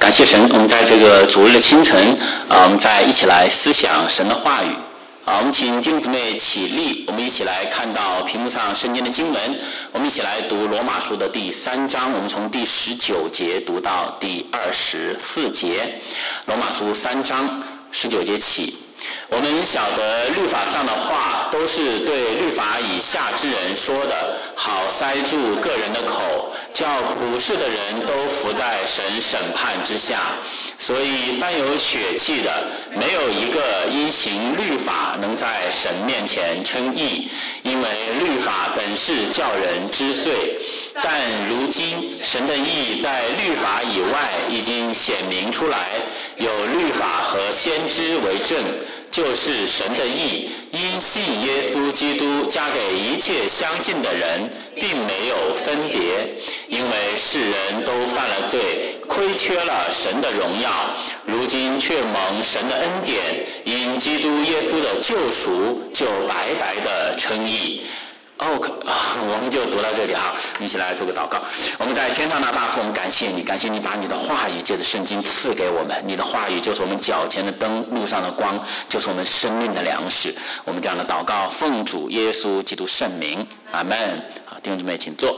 感谢神，我们在这个主日的清晨我们再一起来思想神的话语我们请弟兄姊妹起立，我们一起来看到屏幕上圣经的经文，我们一起来读罗马书的第3章，我们从第19节读到第24节。罗马书3章19节起。我们晓得律法上的话都是对律法以下之人说的，好塞住个人的口，叫普世的人都伏在神审判之下。所以凡有血气的，没有一个因行律法能在神面前称义，因为律法本是叫人知罪。但如今神的义在律法以外已经显明出来，有律法和先知为证，就是神的义因信耶稣基督加给一切相信的人，并没有分别，因为世人都犯了罪，亏缺了神的荣耀，如今却蒙神的恩典，因基督耶稣的救赎，就白白的称义。我们就读到这里哈，我们一起来做个祷告。我们在天上的大父，我们感谢你，感谢你把你的话语借着圣经赐给我们，你的话语就是我们脚前的灯，路上的光，就是我们生命的粮食。我们这样的祷告，奉主耶稣基督圣名，阿们。好，弟兄姊妹请坐。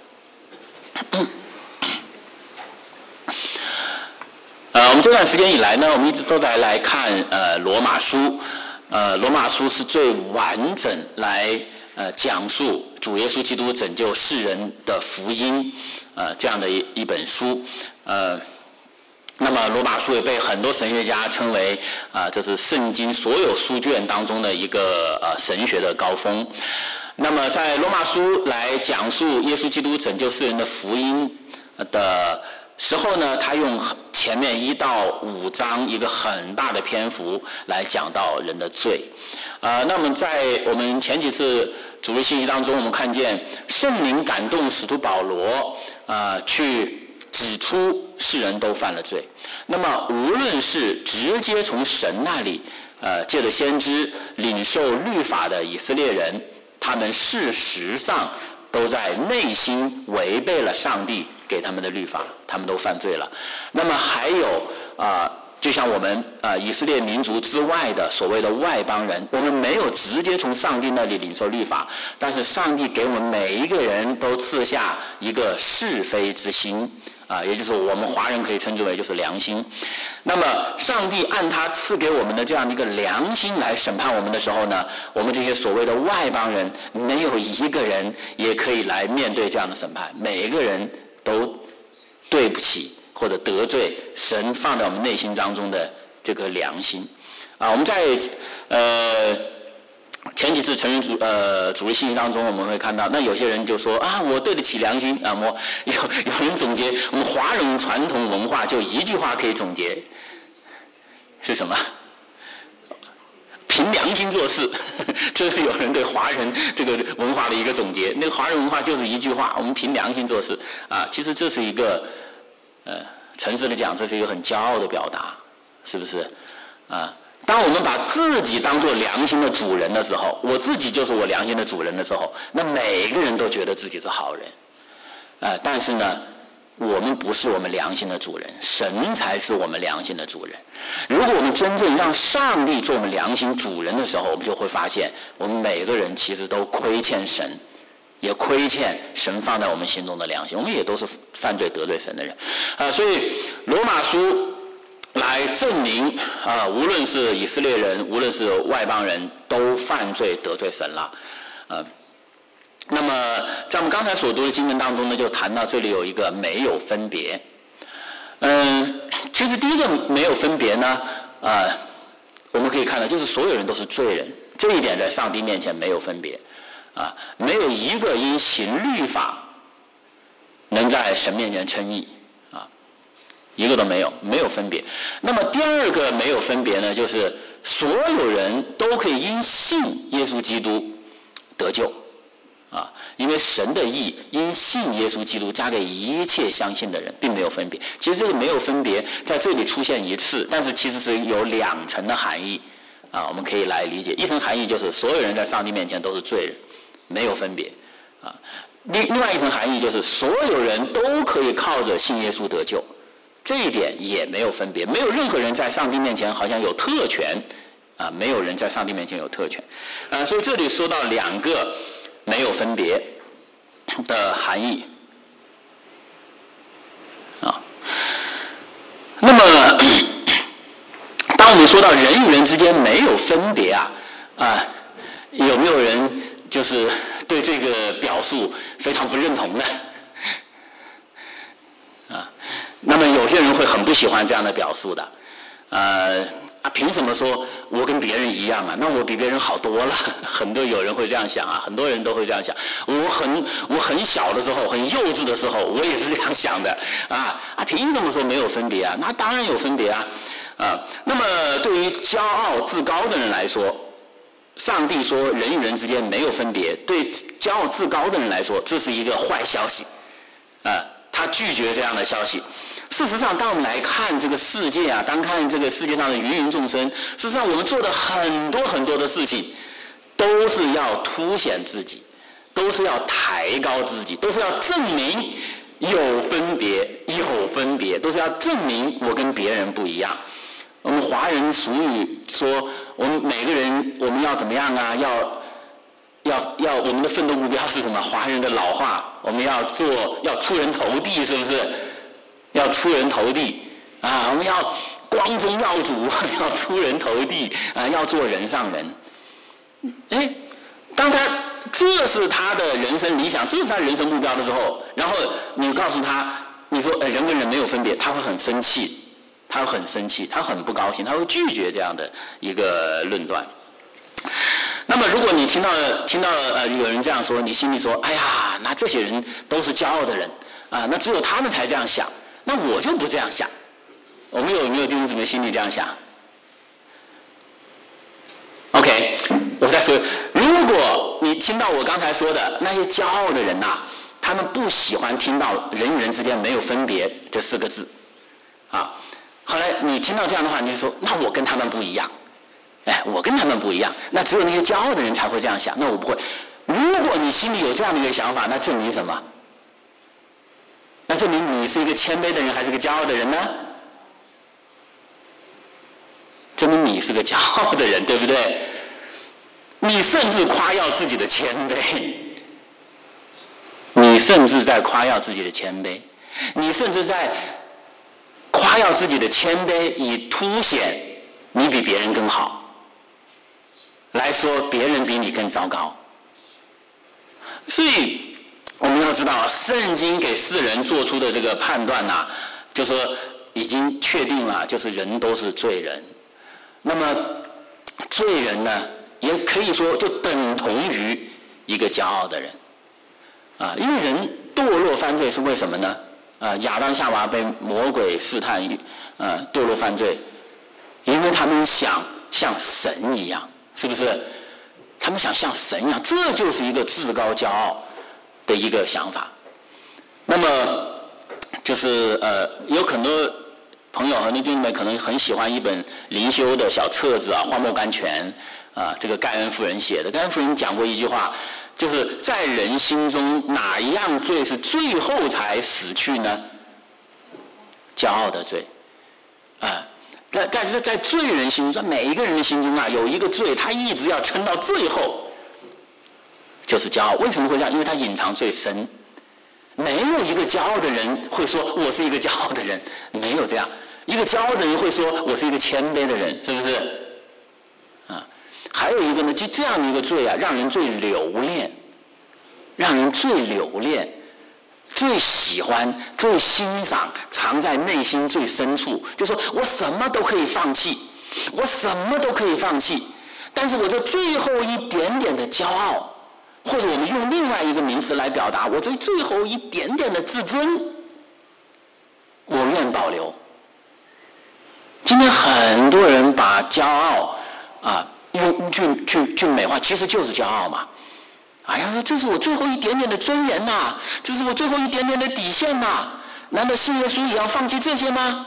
我们这段时间以来呢，我们一直都在来看罗马书。罗马书是最完整来讲述主耶稣基督拯救世人的福音这样的一本书。那么罗马书也被很多神学家称为这是圣经所有书卷当中的一个神学的高峰。那么在罗马书来讲述耶稣基督拯救世人的福音的时候呢，他用前面1到5章一个很大的篇幅来讲到人的罪。那么在我们前几次主日信息当中，我们看见圣灵感动使徒保罗去指出世人都犯了罪。那么无论是直接从神那里借着先知领受律法的以色列人，他们事实上都在内心违背了上帝给他们的律法，他们都犯罪了。那么还有就像我们以色列民族之外的所谓的外邦人，我们没有直接从上帝那里领受律法，但是上帝给我们每一个人都赐下一个是非之心也就是我们华人可以称之为就是良心。那么上帝按他赐给我们的这样的一个良心来审判我们的时候呢，我们这些所谓的外邦人没有一个人也可以来面对这样的审判，每一个人都对不起或者得罪神放在我们内心当中的这个良心我们在前几次成员主日信息当中，我们会看到，那有些人就说我对得起良心有人总结我们华人传统文化就一句话可以总结，是什么？凭良心做事，这是有人对华人这个文化的一个总结。那个华人文化就是一句话，我们凭良心做事其实这是一个诚实的讲，这是一个很骄傲的表达，是不是当我们把自己当作良心的主人的时候，我自己就是我良心的主人的时候，那每个人都觉得自己是好人但是呢，我们不是我们良心的主人，神才是我们良心的主人。如果我们真正让上帝做我们良心主人的时候，我们就会发现我们每个人其实都亏欠神，也亏欠神放在我们心中的良心，我们也都是犯罪得罪神的人所以罗马书来证明无论是以色列人无论是外邦人都犯罪得罪神了那么在我们刚才所读的经文当中呢，就谈到这里有一个没有分别其实第一个没有分别呢我们可以看到就是所有人都是罪人，这一点在上帝面前没有分别没有一个因行律法能在神面前称义一个都没有，没有分别。那么第二个没有分别呢，就是所有人都可以因信耶稣基督得救因为神的义因信耶稣基督加给一切相信的人，并没有分别。其实这个没有分别在这里出现一次，但是其实是有2层的含义我们可以来理解。一层含义就是所有人在上帝面前都是罪人，没有分别另外一层含义就是所有人都可以靠着信耶稣得救这一点也没有分别，没有任何人在上帝面前好像有特权啊，没有人在上帝面前有特权所以这里说到2个没有分别的含义那么当我们说到人与人之间没有分别有没有人就是对这个表述非常不认同呢？那么有些人会很不喜欢这样的表述的，凭什么说我跟别人一样啊？那我比别人好多了。有人会这样想很多人都会这样想。我很小的时候，很幼稚的时候，我也是这样想的凭什么说没有分别啊？那当然有分别那么对于骄傲自高的人来说，上帝说人与人之间没有分别，对骄傲自高的人来说，这是一个坏消息他拒绝这样的消息。事实上，当我们来看这个世界当看这个世界上的芸芸众生，事实上我们做的很多很多的事情，都是要凸显自己，都是要抬高自己，都是要证明有分别，都是要证明我跟别人不一样。我们华人俗语说，我们每个人我们要怎么样要我们的奋斗目标是什么？华人的老话，我们要出人头地，是不是？要出人头地我们要光宗耀祖，要出人头地要做人上人。当这是他的人生理想，这是他人生目标的时候，然后你告诉他，你说人跟人没有分别，他会很生气，他很不高兴，他会拒绝这样的一个论断。那么如果你听到有人这样说，你心里说，哎呀，那这些人都是骄傲的人那只有他们才这样想，那我就不这样想。我们有没有弟兄姊妹心里这样想 ？OK， 我再说，如果你听到我刚才说的那些骄傲的人他们不喜欢听到人与人之间没有分别这4个字后来你听到这样的话，你就说，那我跟他们不一样。我跟他们不一样，那只有那些骄傲的人才会这样想，那我不会。如果你心里有这样的一个想法，那证明什么？那证明你是一个谦卑的人还是个骄傲的人呢？证明你是个骄傲的人，对不对？你甚至夸耀自己的谦卑，你甚至在夸耀自己的谦卑，你甚至在夸耀自己的谦卑，以凸显你比别人更好，来说别人比你更糟糕。所以我们要知道，圣经给世人做出的这个判断就说已经确定了，就是人都是罪人。那么罪人呢，也可以说就等同于一个骄傲的人因为人堕落犯罪是为什么呢？亚当夏娃被魔鬼试探堕落犯罪，因为他们想像神一样，是不是？他们想像神一样，这就是一个自高骄傲的一个想法。那么就是有很多朋友和弟兄们可能很喜欢一本灵修的小册子《荒漠甘泉》这个盖恩夫人写的。盖恩夫人讲过一句话，就是在人心中哪一样罪是最后才死去呢？骄傲的罪但是在罪人心中，在每一个人的心中有一个罪，他一直要撑到最后，就是骄傲。为什么会这样？因为他隐藏最深。没有一个骄傲的人会说我是一个骄傲的人，没有这样。一个骄傲的人会说我是一个谦卑的人，是不是？还有一个呢，就这样的一个罪让人最留恋，最喜欢、最欣赏，藏在内心最深处，就说我什么都可以放弃，但是我这最后一点点的骄傲，或者我们用另外一个名词来表达，我这最后一点点的自尊，我愿保留。今天很多人把骄傲用去美化，其实就是骄傲嘛。哎呀，这是我最后一点点的尊严这是我最后一点点的底线难道信耶稣也要放弃这些吗？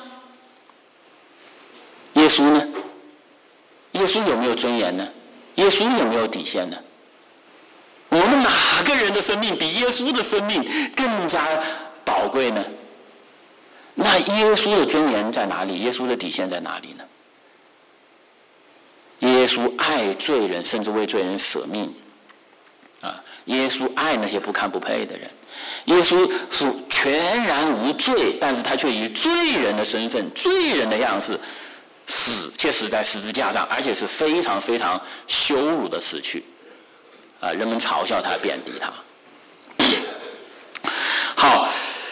耶稣呢？耶稣有没有尊严呢？耶稣有没有底线呢？我们哪个人的生命比耶稣的生命更加宝贵呢？ 那耶稣的尊严在哪里？耶稣的底线在哪里呢？耶稣爱罪人，甚至为罪人舍命。耶稣爱那些不看不配的人。耶稣是全然无罪，但是他却以罪人的身份、罪人的样式死，且死在十字架上，而且是非常非常羞辱的死去。人们嘲笑他，贬低他。好，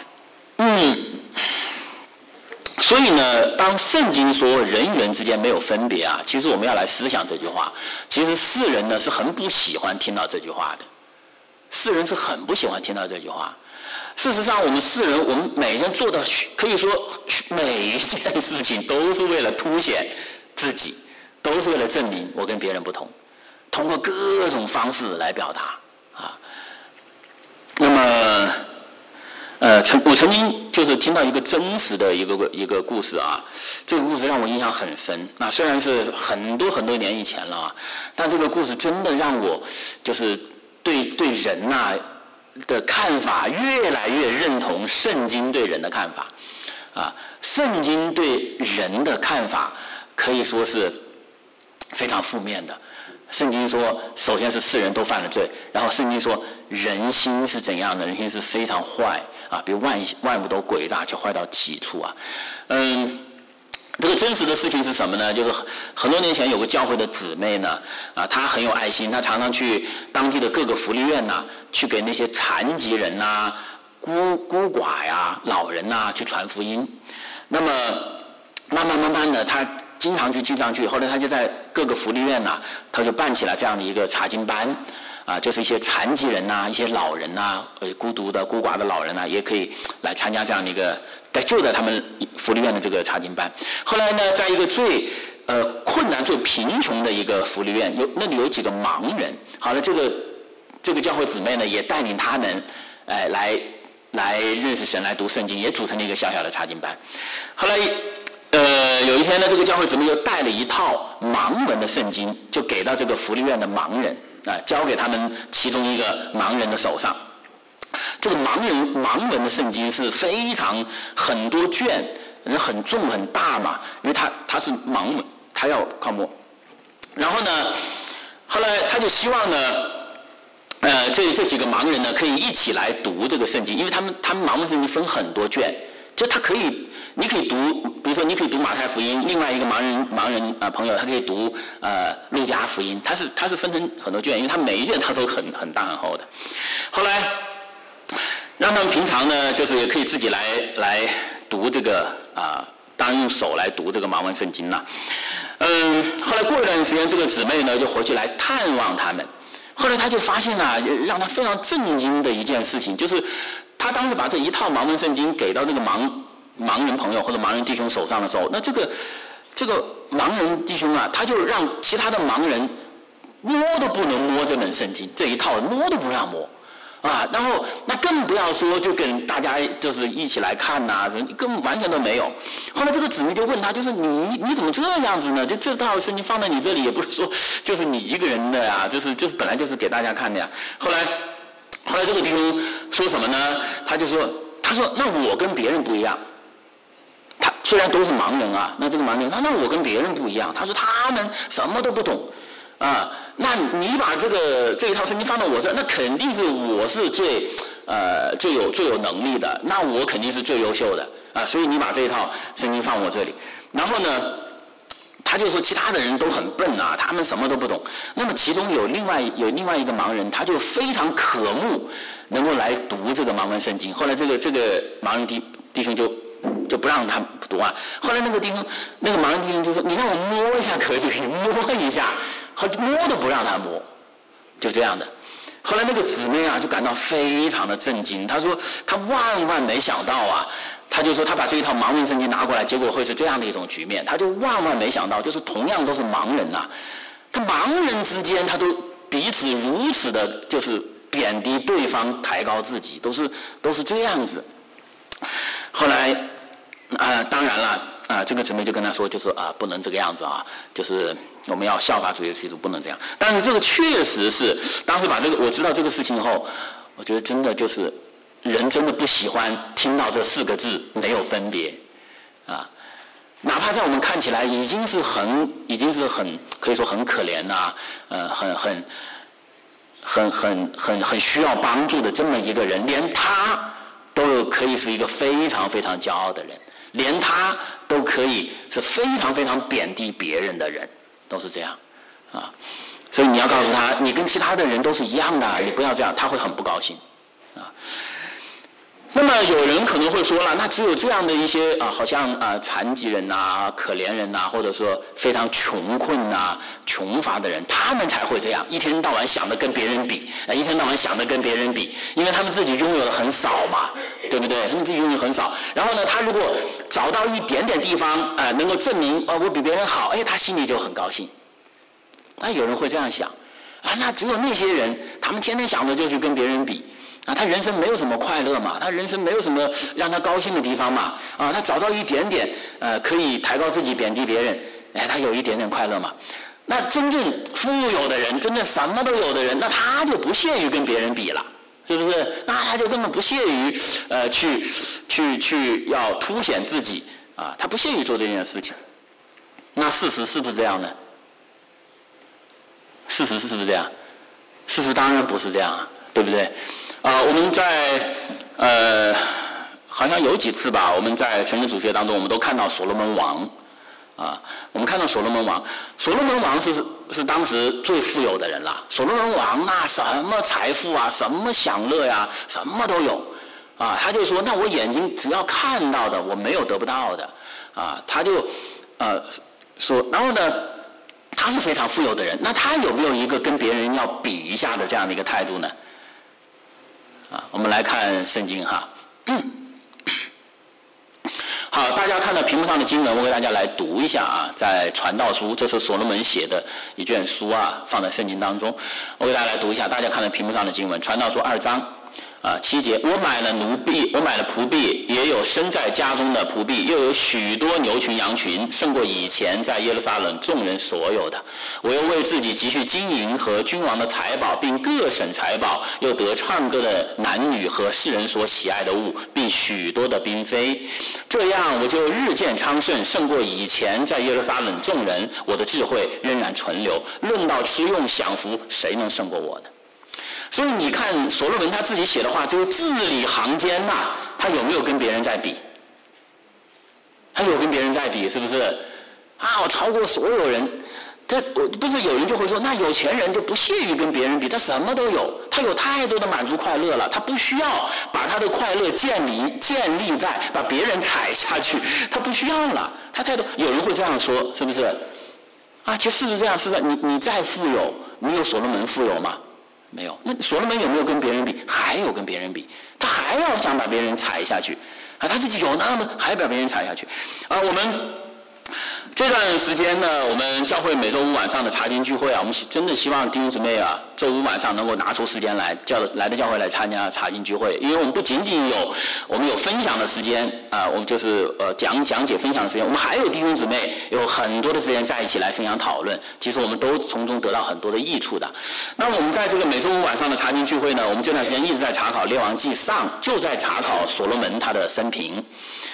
所以呢，当圣经说人与人之间没有分别啊，其实我们要来思想这句话。其实世人呢是很不喜欢听到这句话的，世人是很不喜欢听到这句话。事实上，我们世人，我们每天做的，可以说每一件事情都是为了凸显自己，都是为了证明我跟别人不同，通过各种方式来表达啊。那么，我曾经就是听到一个真实的一个故事啊，这个故事让我印象很深。那虽然是很多很多年以前了啊，但这个故事真的让我就是对人呐的看法越来越认同圣经对人的看法啊。圣经对人的看法可以说是非常负面的。圣经说，首先是世人都犯了罪，然后圣经说人心是怎样的？人心是非常坏啊，比万物都诡诈，且坏到极处啊。这个真实的事情是什么呢？就是很多年前有个教会的姊妹呢，她很有爱心，她常常去当地的各个福利院呐，去给那些残疾人呐、孤寡呀、老人呐去传福音。那么慢慢的，她经常去，后来她就在各个福利院呐，她就办起了这样的一个查经班。就是一些残疾人呐、一些老人呐、孤独的、孤寡的老人呐、也可以来参加这样的一个，就在他们福利院的这个查经班。后来呢，在一个最困难、最贫穷的一个福利院，那里有几个盲人。好了，这个教会姊妹呢，也带领他们，来认识神，来读圣经，也组成了一个小小的查经班。后来有一天呢，这个教会姊妹又带了一套盲文的圣经，就给到这个福利院的盲人。交给他们其中一个盲人的手上。这个盲文的圣经是非常很多卷，很重很大嘛，因为他是盲文，他要靠摸。然后呢，后来他就希望呢，这几个盲人呢可以一起来读这个圣经，因为他们盲文圣经分很多卷，就他可以。你可以读，比如说你可以读马太福音，另外一个盲人朋友他可以读路加福音，他是分成很多卷，因为他每一卷他都很大很厚的。后来让他们平常呢，就是也可以自己来读这个当然用手来读这个盲文圣经了。后来过一段时间，这个姊妹呢就回去来探望他们，后来他就发现了让他非常震惊的一件事情，就是他当时把这一套盲文圣经给到这个盲人朋友或者盲人弟兄手上的时候，那这个盲人弟兄啊，他就让其他的盲人摸都不能摸这本圣经，这一套摸都不让摸啊。然后那更不要说就跟大家就是一起来看呐，根本完全都没有。后来这个姊妹就问他，就是你怎么这样子呢？就这套圣经放在你这里，也不是说就是你一个人的呀，就是本来就是给大家看的呀。后来这个弟兄说什么呢？他说那我跟别人不一样。他虽然都是盲人啊，那这个盲人那我跟别人不一样。他说他们什么都不懂啊，那你把这一套圣经放到我这儿，那肯定是我是最有能力的，那我肯定是最优秀的啊，所以你把这一套圣经放我这里。然后呢，他就说其他的人都很笨啊，他们什么都不懂。那么其中有另外一个盲人，他就非常渴慕能够来读这个盲文圣经。后来这个盲人弟兄就不让他读啊。后来那个盲人弟兄就说：“你让我摸一下可以，摸一下。”摸都不让他摸，就这样的。后来那个姊妹啊就感到非常的震惊，她说她万没想到啊，她就说她把这一套盲文圣经拿过来，结果会是这样的一种局面。她就万没想到，就是同样都是盲人呐，他盲人之间他都彼此如此的，就是贬低对方，抬高自己，都是这样子。后来当然了这个姊妹就跟他说，就是不能这个样子啊，就是我们要效法主耶稣基督，不能这样。但是这个确实是当时把我知道这个事情以后，我觉得真的就是人真的不喜欢听到这4个字没有分别啊。哪怕在我们看起来已经是很可以说很可怜呐，很需要帮助的这么一个人，连他都可以是一个非常非常骄傲的人，连他都可以是非常非常贬低别人的人，都是这样啊。所以你要告诉他，你跟其他的人都是一样的，你不要这样，他会很不高兴啊。那么有人可能会说了，那只有这样的一些好像残疾人呐、可怜人呐、或者说非常穷困呐、穷乏的人，他们才会这样，一天到晚想着跟别人比，一天到晚想着跟别人比，因为他们自己拥有的很少嘛，对不对？他们自己拥有很少。然后呢，他如果找到一点点地方能够证明我比别人好，他心里就很高兴。那有人会这样想那只有那些人，他们天天想着就去跟别人比。他人生没有什么快乐嘛，他人生没有什么让他高兴的地方嘛，他找到一点点可以抬高自己贬低别人，他有一点点快乐嘛。那真正富有的人，真正什么都有的人，那他就不屑于跟别人比了，是不是？那他就根本不屑于去要凸显自己他不屑于做这件事情。那事实是不是这样呢？事实是不是这样？事实当然不是这样对不对？我们在好像有几次吧，我们在成人主学当中，我们都看到所罗门王我们看到所罗门王，所罗门王是当时最富有的人了。所罗门王什么财富什么享乐呀，什么都有他就说，那我眼睛只要看到的，我没有得不到的他就说，然后呢，他是非常富有的人，那他有没有一个跟别人要比一下的这样的一个态度呢？我们来看圣经好，大家看到屏幕上的经文，我给大家来读一下在传道书，这是所罗门写的一卷书放在圣经当中，我给大家来读一下，大家看到屏幕上的经文，传道书2章7节，我买了奴婢，我买了仆婢，也有生在家中的仆婢，又有许多牛群羊群，胜过以前在耶路撒冷众人所有的。我又为自己积蓄金银和君王的财宝，并各省财宝，又得唱歌的男女和世人所喜爱的物，并许多的嫔妃。这样我就日渐昌盛，胜过以前在耶路撒冷众人。我的智慧仍然存留。论到吃用享福，谁能胜过我呢？所以你看所罗门他自己写的话，这个字里行间他有没有跟别人在比？他有跟别人在比，是不是？我超过所有人。不是有人就会说，那有钱人就不屑于跟别人比，他什么都有，他有太多的满足快乐了，他不需要把他的快乐建立在把别人踩下去，他不需要了，他太多。有人会这样说，是不是？其实是这样，是这样。你再富有，你有所罗门富有吗？没有。那所罗门有没有跟别人比？还有跟别人比，他还要想把别人踩下去他自己有那么还要把别人踩下去我们这段时间呢，我们教会每周五晚上的查经聚会我们真的希望弟兄姊妹周五晚上能够拿出时间来到教会来参加查经聚会，因为我们不仅仅我们有分享的时间我们就是讲解分享的时间，我们还有弟兄姊妹有很多的时间在一起来分享讨论，其实我们都从中得到很多的益处的。那我们在这个每周五晚上的查经聚会呢，我们这段时间一直在查考列王记上，就在查考所罗门他的生平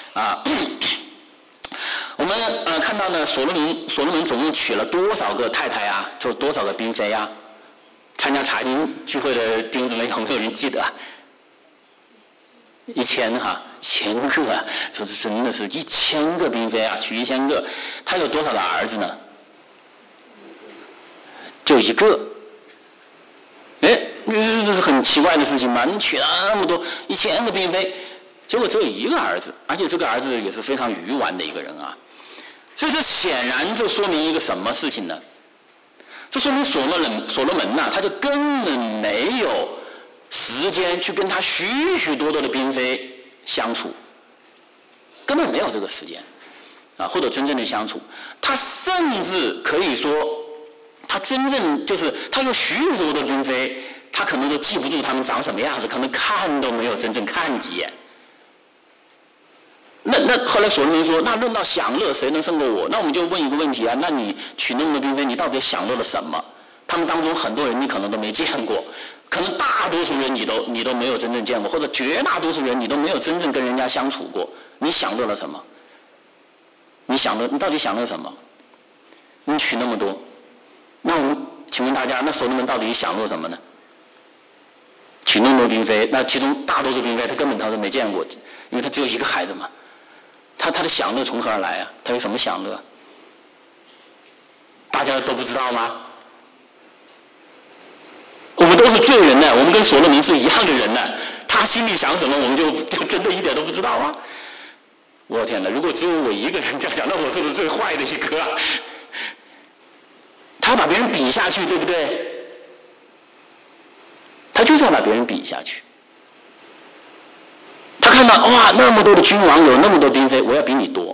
我们看到呢，所罗门总共娶了多少个太太就多少个嫔妃参加查经聚会的弟兄姊妹有没有人记得？1000个说是真的是1000个嫔妃娶1000个。他有多少个儿子呢？就一个。这是很奇怪的事情嘛？你娶了那么多1000个嫔妃，结果只有一个儿子，而且这个儿子也是非常愚顽的一个人所以这显然就说明一个什么事情呢？这说明所罗门他就根本没有时间去跟他许许多多的嫔妃相处，根本没有这个时间或者真正的相处。他甚至可以说，他真正就是他有许许多多的嫔妃，他可能都记不住他们长什么样子，可能看都没有真正看几眼。那后来所罗门说，那论到享乐，谁能胜过我？那我们就问一个问题那你娶那么多嫔妃，你到底享乐了什么？他们当中很多人你可能都没见过， 可能大多数人你都没有真正见过，或者绝大多数人你都没有真正跟人家相处过，你享乐了什么？你到底享乐什么？你娶那么多，那我们请问大家，那所罗门到底享乐什么呢？娶那么多嫔妃，那其中大多数嫔妃他根本他都没见过，因为他只有一个孩子嘛。他的享乐从何而来啊？他有什么享乐？大家都不知道吗？我们都是罪人呢，我们跟所罗门是一样的人呢。他心里想什么，我们就真的一点都不知道啊！我天哪，如果只有我一个人这样讲，那我是不是最坏的一个啊？他把别人比下去，对不对？他就是要把别人比下去。他看到哇，那么多的君王，有那么多嫔妃，我要比你多。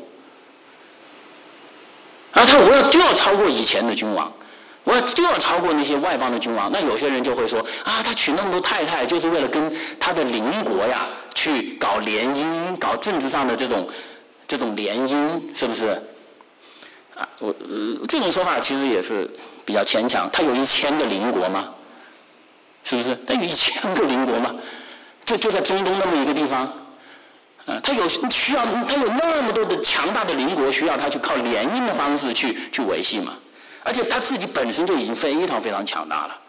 就要超过以前的君王，就要超过那些外邦的君王。那有些人就会说啊，他娶那么多太太，就是为了跟他的邻国呀去搞联姻，搞政治上的这种联姻，是不是？啊，这种说法其实也是比较牵强。他有1000个邻国吗？是不是？他有1000个邻国吗？就在中东那么一个地方。他有那么多的强大的邻国，需要他去靠联姻的方式去维系嘛？而且他自己本身就已经非常非常强大了。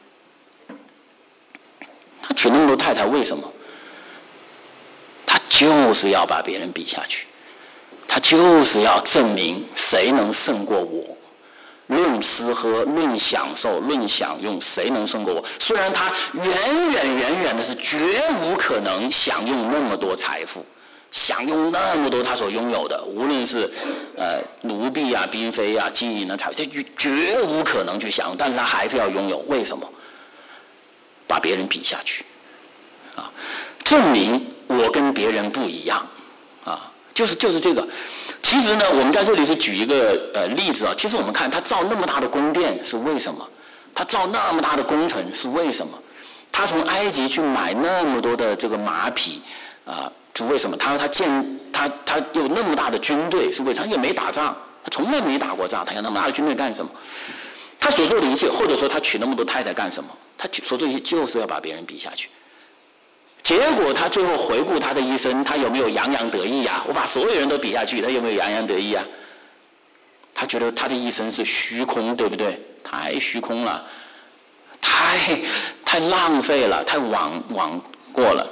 他娶那么多太太，为什么？他就是要把别人比下去，他就是要证明谁能胜过我。论吃喝，论享受，论享用，谁能胜过我？虽然他远远的是绝无可能享用那么多财富，享用那么多他所拥有的，无论是奴婢啊、嫔妃啊、金银的财富，他绝无可能去享用，但是他还是要拥有。为什么？把别人比下去，啊，证明我跟别人不一样，啊，就是这个。其实呢，我们在这里是举一个例子啊。其实我们看他造那么大的宫殿是为什么？他造那么大的工程是为什么？他从埃及去买那么多的这个马匹啊，是为什么？他有那么大的军队是为什么？他也没打仗，他从来没打过仗，他有那么大的军队干什么？他所做的一切，或者说他娶那么多太太干什么？他所做的一切就是要把别人比下去。结果他最后回顾他的一生，他有没有洋洋得意啊？我把所有人都比下去，他有没有洋洋得意啊？他觉得他的一生是虚空，对不对？太虚空了，太浪费了，太枉过了。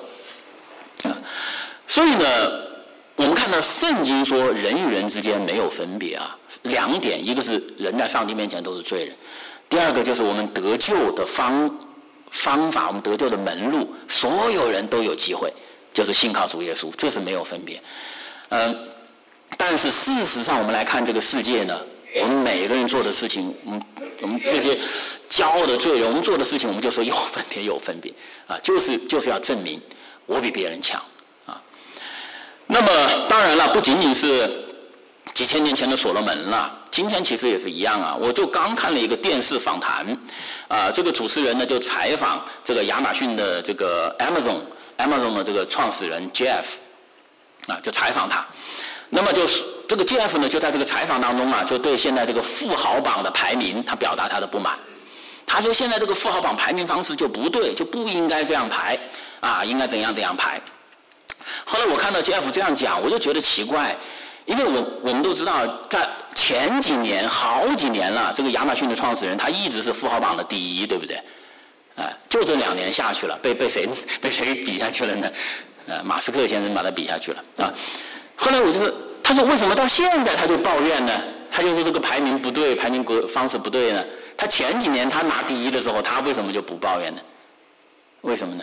所以呢，我们看到圣经说人与人之间没有分别啊，2点，一个是人在上帝面前都是罪人，第二个就是我们得救的方法，我们得救的门路，所有人都有机会，就是信靠主耶稣，这是没有分别。但是事实上我们来看这个世界呢，我们每个人做的事情，我们这些骄傲的罪人，我们做的事情，我们就说有分别啊，就是要证明我比别人强啊。那么当然了，不仅仅是几千年前的所罗门了，今天其实也是一样啊。我就刚看了一个电视访谈，这个主持人呢就采访这个亚马逊的这个 Amazon 的这个创始人 Jeff， 就采访他。那么就是这个 Jeff 呢，就在这个采访当中啊，就对现在这个富豪榜的排名，他表达他的不满。他说现在这个富豪榜排名方式就不对，就不应该这样排啊，应该怎样排。后来我看到 Jeff 这样讲，我就觉得奇怪。因为我们都知道，在前几年好几年了，这个亚马逊的创始人他一直是富豪榜的第1，对不对？就这2年下去了，被谁比下去了呢？马斯克先生把他比下去了啊。后来他说为什么到现在他就抱怨呢？他就说这个排名不对，排名方式不对呢？他前几年他拿第1的时候，他为什么就不抱怨呢？为什么呢？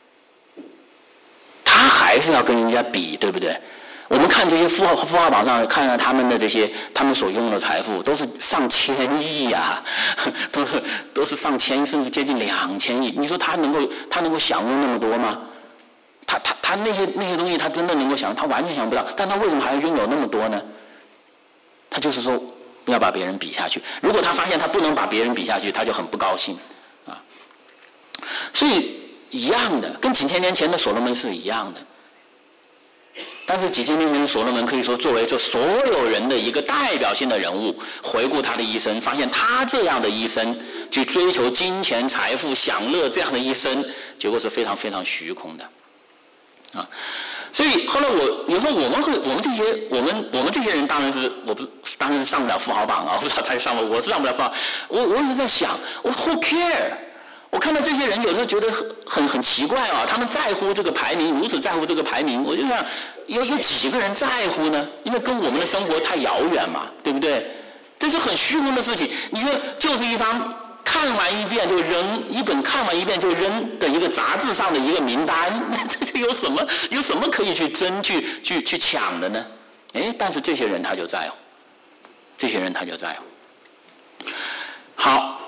他还是要跟人家比，对不对？我们看这些富豪榜上，看看他们的这些，他们所拥有的财富都是上千亿呀，都是上千，甚至接近2000亿。你说他能够享用那么多吗？他那些东西他真的能够享用？他完全想不到。但他为什么还要拥有那么多呢？他就是说要把别人比下去。如果他发现他不能把别人比下去，他就很不高兴啊。所以一样的，跟几千年前的所罗门是一样的。 但是几千年前的所罗门可以说作为这所有人的一个代表性的人物，回顾他的一生，发现他这样的一生去追求金钱、财富、享乐这样的一生，结果是非常非常虚空的，啊。所以后来有时候我们这些人当然是当然是上不了富豪榜啊，我不知道他上不，我是上不了富豪。我一直在想，我 who care？ 我看到这些人有时候觉得很奇怪啊，他们在乎这个排名，如此在乎这个排名，我就想有几个人在乎呢？因为跟我们的生活太遥远嘛，对不对？这是很虚空的事情。你说就是一张看完一遍就扔，一本看完一遍就扔的一个杂志上的一个名单，这有什么可以去争去抢的呢？但是这些人他就在乎，这些人他就在乎。好，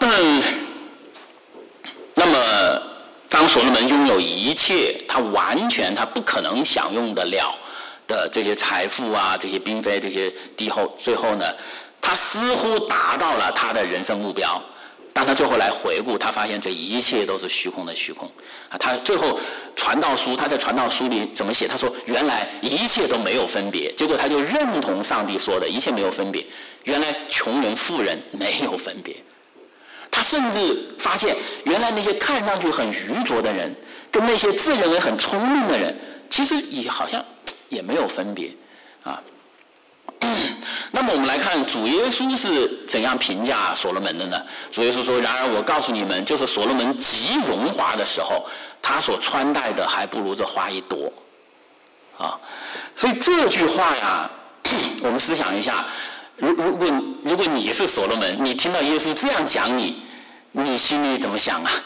那么当所罗门拥有一切，他不可能享用得了的这些财富啊，这些嫔妃，这些帝后，最后呢，他似乎达到了他的人生目标。当他最后来回顾，他发现这一切都是虚空的虚空啊！他最后他在传道书里怎么写？他说：“原来一切都没有分别。”结果他就认同上帝说的一切没有分别。原来穷人、富人没有分别。他甚至发现，原来那些看上去很愚拙的人，跟那些自认为很聪明的人，其实好像也没有分别啊。那么我们来看主耶稣是怎样评价所罗门的呢？主耶稣说：“然而我告诉你们，就是所罗门极荣华的时候，他所穿戴的还不如这花一朵。”啊，所以这句话呀，我们思想一下，如果你是所罗门，你听到耶稣这样讲你心里怎么想啊？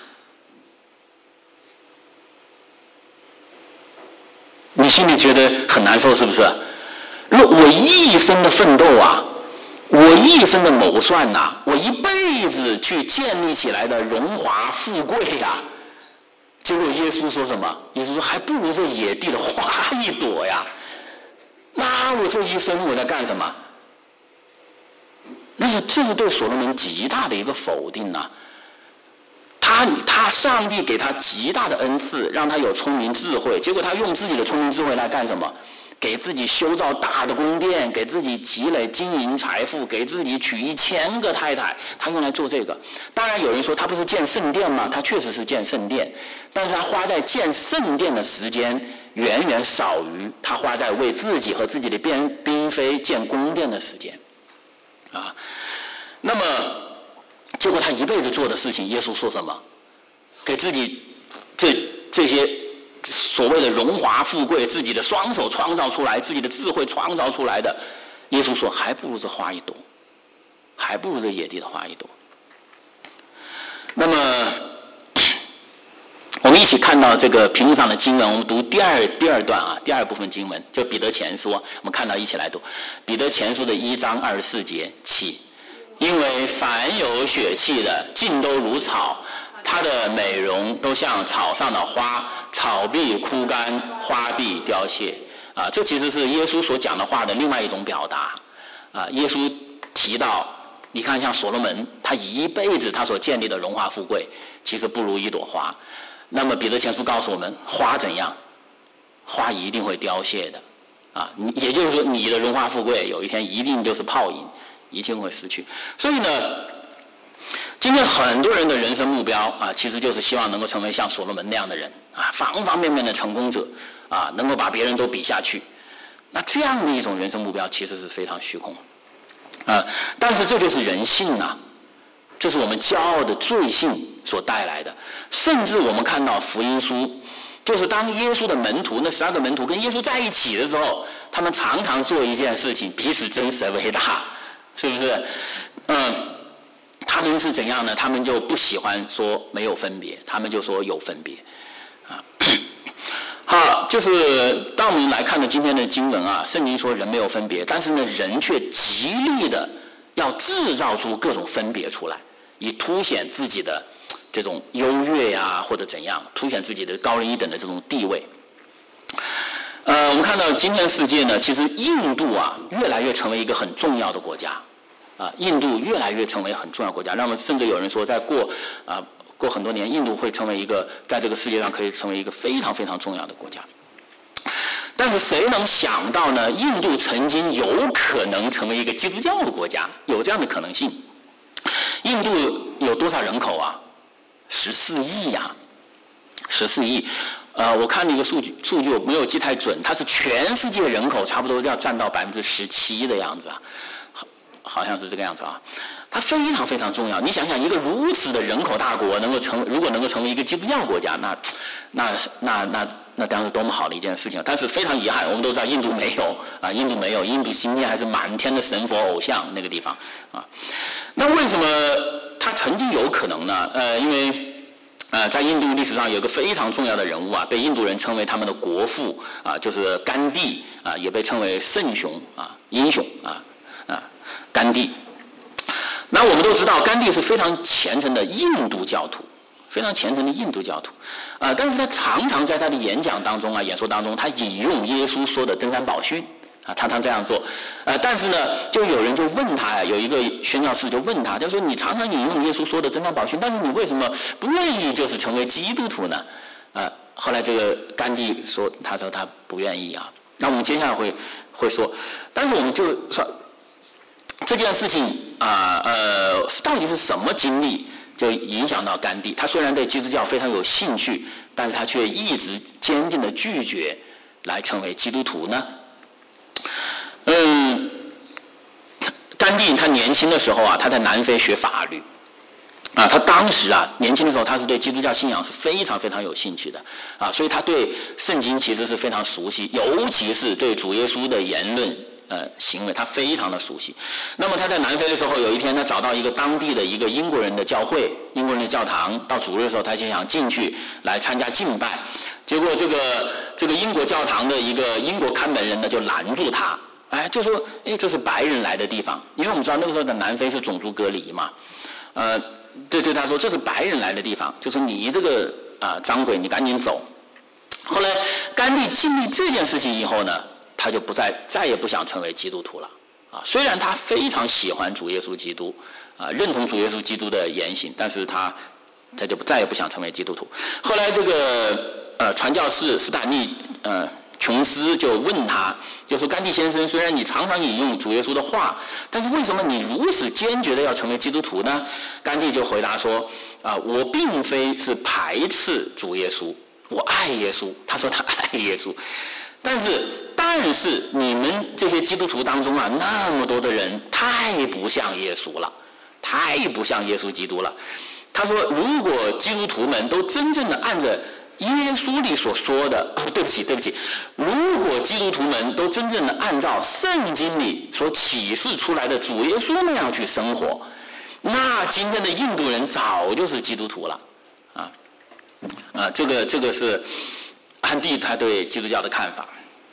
你心里觉得很难受，是不是？我一生的奋斗啊，我一生的谋算呐，我一辈子去建立起来的荣华富贵呀，结果耶稣说什么？耶稣说还不如这野地的花一朵呀。那我这一生我在干什么？这是对所罗门极大的一个否定呐。上帝给他极大的恩赐，让他有聪明智慧，结果他用自己的聪明智慧来干什么？给自己修造大的宫殿，给自己积累金银财富，给自己娶1000个太太，他用来做这个。当然有人说他不是建圣殿吗？他确实是建圣殿，但是他花在建圣殿的时间远远少于他花在为自己和自己的嫔妃建宫殿的时间啊。那么结果他一辈子做的事情，耶稣说什么？给自己这些所谓的荣华富贵，自己的双手创造出来，自己的智慧创造出来的，耶稣说还不如这花一朵，还不如这野地的花一朵。那么我们一起看到这个屏幕上的经文，我们读第二段啊，第二部分经文，就彼得前书，我们看到一起来读彼得前书的1章24节起，因为凡有血气的，尽都如草，它的美容都像草上的花，草必枯干，花必凋谢。啊，这其实是耶稣所讲的话的另外一种表达。啊，耶稣提到，你看像所罗门，他一辈子他所建立的荣华富贵，其实不如一朵花。那么彼得前书告诉我们，花怎样？花一定会凋谢的。啊，也就是说，你的荣华富贵有一天一定就是泡影，一定会失去。所以呢，今天很多人的人生目标啊，其实就是希望能够成为像所罗门那样的人啊，方方面面的成功者啊，能够把别人都比下去。那这样的一种人生目标，其实是非常虚空啊。但是这就是人性啊，这是我们骄傲的罪性所带来的。甚至我们看到福音书，就是当耶稣的门徒那12个门徒跟耶稣在一起的时候，他们常常做一件事情，彼此争谁为大，是不是？他们是怎样呢？他们就不喜欢说没有分别，他们就说有分别啊。好，就是当我们来看的今天的经文啊，圣经说人没有分别，但是呢，人却极力的要制造出各种分别出来，以凸显自己的这种优越呀，或者怎样，凸显自己的高人一等的这种地位。我们看到今天世界呢，其实印度啊，越来越成为一个很重要的国家。印度越来越成为很重要的国家，那么甚至有人说，过很多年，印度会成为一个在这个世界上可以成为一个非常非常重要的国家。 但是谁能想到呢？印度曾经有可能成为一个基督教的国家，有这样的可能性。印度有多少人口啊？14亿呀，14亿。我看了一个数据我没有记太准，它是全世界人口差不多要占到17%的样子啊，好像是这个样子啊。它非常非常重要。你想想，一个如此的人口大国如果能够成为一个基督教国家，那当然是多么好的一件事情。但是非常遗憾，我们都知道印度没有啊，印度今天还是满天的神佛偶像那个地方啊。那为什么它曾经有可能呢？因为在印度历史上有个非常重要的人物啊，被印度人称为他们的国父啊，就是甘地啊，也被称为圣雄啊、英雄甘地。那我们都知道，甘地是非常虔诚的印度教徒，非常虔诚的印度教徒，但是他常常在他的演讲当中啊、演说当中，他引用耶稣说的登山宝训啊，常常这样做，但是呢，就有人就问他，有一个宣教士就问他，他说你常常引用耶稣说的登山宝训，但是你为什么不愿意就是成为基督徒呢？后来这个甘地说，他说他不愿意啊。那我们接下来会说，但是我们就说这件事情到底是什么经历就影响到甘地？他虽然对基督教非常有兴趣，但是他却一直坚定的拒绝来成为基督徒呢？甘地他年轻的时候啊，他在南非学法律啊，他当时啊年轻的时候，他是对基督教信仰是非常非常有兴趣的啊，所以他对圣经其实是非常熟悉，尤其是对主耶稣的言论行为，他非常的熟悉。那么他在南非的时候，有一天他找到一个当地的一个英国人的教会、英国人的教堂，到主日的时候，他就想进去来参加敬拜，结果这个英国教堂的一个英国看门人呢就拦住他，就说这是白人来的地方，因为我们知道那个时候的南非是种族隔离嘛，对他说这是白人来的地方，就是你这个脏鬼，你赶紧走。后来甘地经历这件事情以后呢，他就再也不想成为基督徒了啊。虽然他非常喜欢主耶稣基督认同主耶稣基督的言行，但是他就再也不想成为基督徒。后来这个传教士斯坦利琼斯就问他，就说甘地先生，虽然你常常引用主耶稣的话，但是为什么你如此坚决的要成为基督徒呢？甘地就回答说我并非是排斥主耶稣，我爱耶稣。他说他爱耶稣，但是你们这些基督徒当中那么多的人太不像耶稣了，太不像耶稣基督了。他说如果基督徒们都真正的按着耶稣里所说的，对不起，如果基督徒们都真正的按照圣经里所启示出来的主耶稣那样去生活，那今天的印度人早就是基督徒了这个是甘地他对基督教的看法。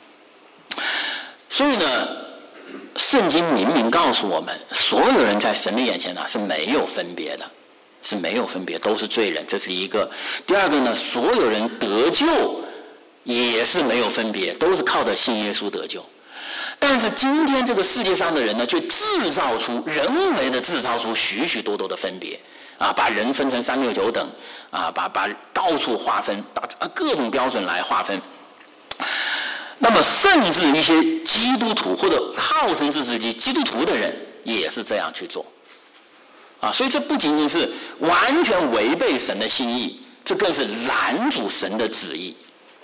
所以呢，圣经明明告诉我们，所有人在神的眼前是没有分别的，是没有分别，都是罪人，这是一个。第二个呢，所有人得救也是没有分别，都是靠着信耶稣得救。但是今天这个世界上的人呢，却人为的制造出许许多多的分别把人分成3、6、9等把到处划分，把各种标准来划分。那么甚至一些基督徒或者号称自己基督徒的人也是这样去做所以这不仅仅是完全违背神的心意，这更是拦阻神的旨意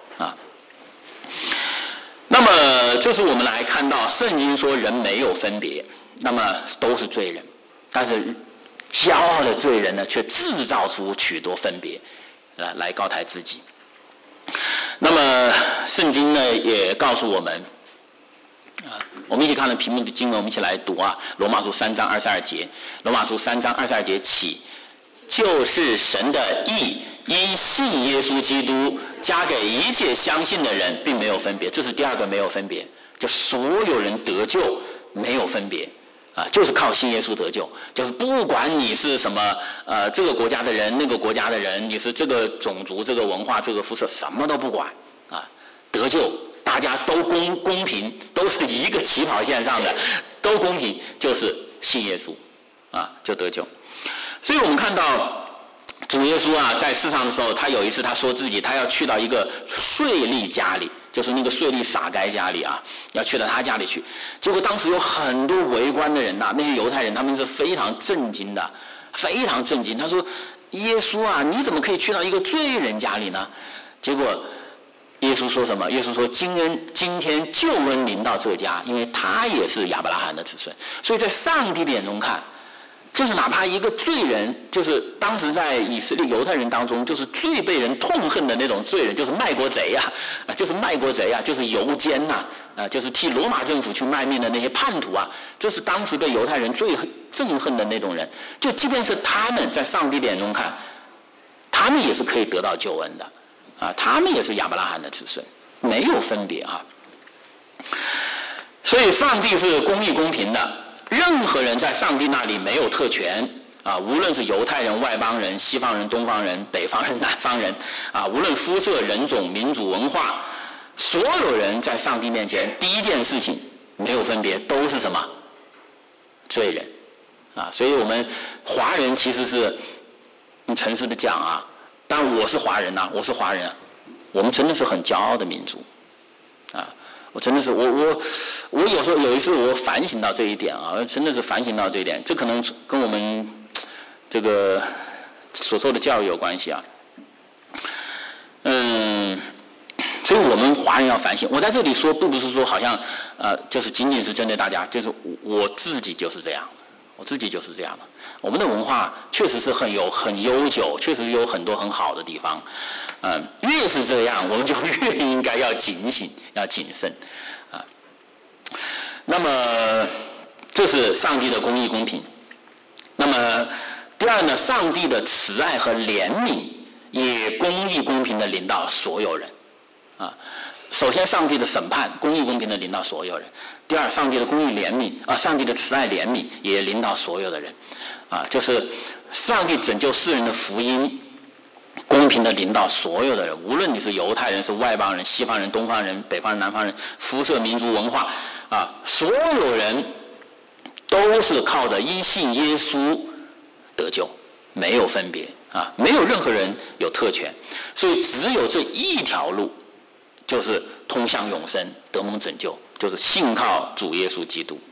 那么这是我们来看到圣经说人没有分别，那么都是罪人，但是骄傲的罪人呢，却制造出许多分别来高抬自己。那么圣经呢也告诉我们我们一起看了屏幕的经文，我们一起来读罗马书3章22节。罗马书3章22节起，就是神的义，因信耶稣基督加给一切相信的人，并没有分别。这是第二个没有分别，就所有人得救没有分别就是靠信耶稣得救，就是不管你是什么这个国家的人，那个国家的人，你是这个种族、这个文化、这个肤色，什么都不管得救大家都公平，都是一个起跑线上的，都公平，就是信耶稣就得救。所以我们看到主耶稣啊，在世上的时候，他有一次他说自己他要去到一个税吏家里，就是那个税吏撒该家里啊，要去到他家里去。结果当时有很多围观的人呐，那些犹太人他们是非常震惊的，非常震惊。他说：“耶稣啊，你怎么可以去到一个罪人家里呢？”结果耶稣说什么？耶稣说：“今天救恩临到这家，因为他也是亚伯拉罕的子孙。”所以在上帝的眼中看，就是哪怕一个罪人，就是当时在以色列犹太人当中，就是最被人痛恨的那种罪人，就是卖国贼啊，就是卖国贼啊，就是犹监呐，就是替罗马政府去卖命的那些叛徒啊，这是当时被犹太人最憎恨的那种人。就即便是他们在上帝的眼中看，他们也是可以得到救恩的啊，他们也是亚伯拉罕的子孙，没有分别啊。所以上帝是公义公平的。任何人在上帝那里没有特权啊，无论是犹太人、外邦人、西方人、东方人、北方人、南方人啊，无论肤色、人种、民族、文化，所有人在上帝面前，第一件事情没有分别，都是什么？罪人啊！所以我们华人其实是，诚实的讲啊，但我是华人呐，我是华人啊，我们真的是很骄傲的民族啊。我真的是我有时候有一次我反省到这一点啊，真的是反省到这一点，这可能跟我们这个所受的教育有关系啊。所以我们华人要反省。我在这里说，并不是说好像就是仅仅是针对大家，就是我自己就是这样，我自己就是这样的。我们的文化确实是很悠久，确实有很多很好的地方。越是这样，我们就越应该要警醒，要谨慎啊。那么，这是上帝的公义公平。那么，第二呢，上帝的慈爱和怜悯也公义公平的临到所有人啊。首先，上帝的审判公义公平的临到所有人；第二，上帝的公义怜悯啊，上帝的慈爱怜悯也临到所有的人啊，就是上帝拯救世人的福音。公平的临到所有的人，无论你是犹太人、是外邦人、西方人、东方人、北方人、南方人，肤色、民族、文化啊，所有人都是靠着因信耶稣得救，没有分别啊，没有任何人有特权，所以只有这一条路，就是通向永生、得蒙拯救，就是信靠主耶稣基督。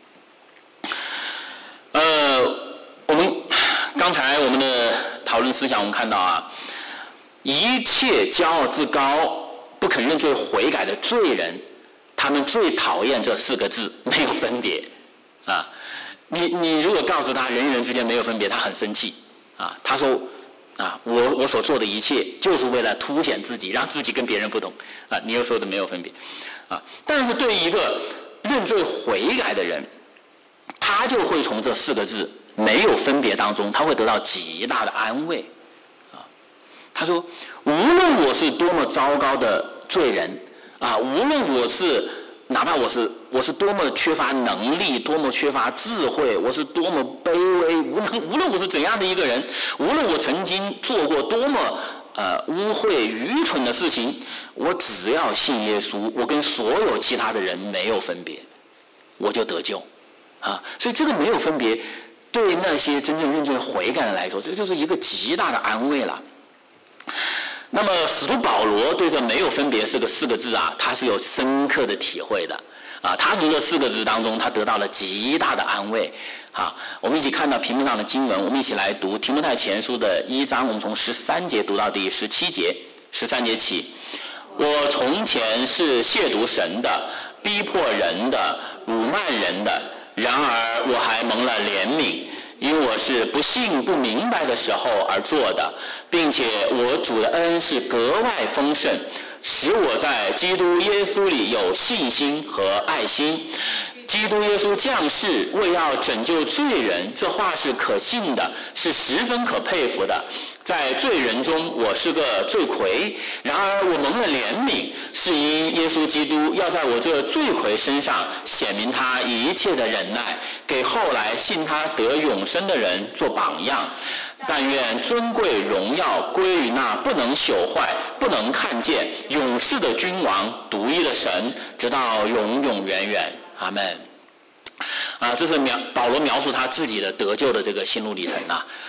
我们刚才我们的讨论思想，我们看到啊。一切骄傲自高、不肯认罪悔改的罪人，他们最讨厌这4个字：没有分别。啊，你如果告诉他人与人之间没有分别，他很生气。啊，他说：啊，我所做的一切就是为了凸显自己，让自己跟别人不同。啊，你又说的没有分别。啊，但是对于一个认罪悔改的人，他就会从这4个字没有分别当中，他会得到极大的安慰。他说：“无论我是多么糟糕的罪人啊，无论哪怕我是多么缺乏能力，多么缺乏智慧，我是多么卑微，无论我是怎样的一个人，无论我曾经做过多么污秽愚蠢的事情，我只要信耶稣，我跟所有其他的人没有分别，我就得救啊！所以这个没有分别，对那些真正认罪悔改的来说，这就是一个极大的安慰了。”那么使徒保罗对这没有分别这个4个字啊，他是有深刻的体会的啊。他从这4个字当中，他得到了极大的安慰。好，我们一起看到屏幕上的经文，我们一起来读提摩太前书的1章，我们从13节读到第17节，13节起。我从前是亵渎神的，逼迫人的，辱骂人的，然而我还蒙了怜悯。因我是不信不明白的时候而做的，并且我主的恩是格外丰盛，使我在基督耶稣里有信心和爱心。基督耶稣降世为要拯救罪人，这话是可信的，是十分可佩服的。在罪人中我是个罪魁，然而我蒙了怜悯，是因耶稣基督要在我这罪魁身上显明他一切的忍耐，给后来信他得永生的人做榜样。但愿尊贵荣耀归于那不能朽坏、不能看见、永世的君王、独一的神，直到永永远远。阿们。这是保罗描述他自己的得救的这个心路历程啊。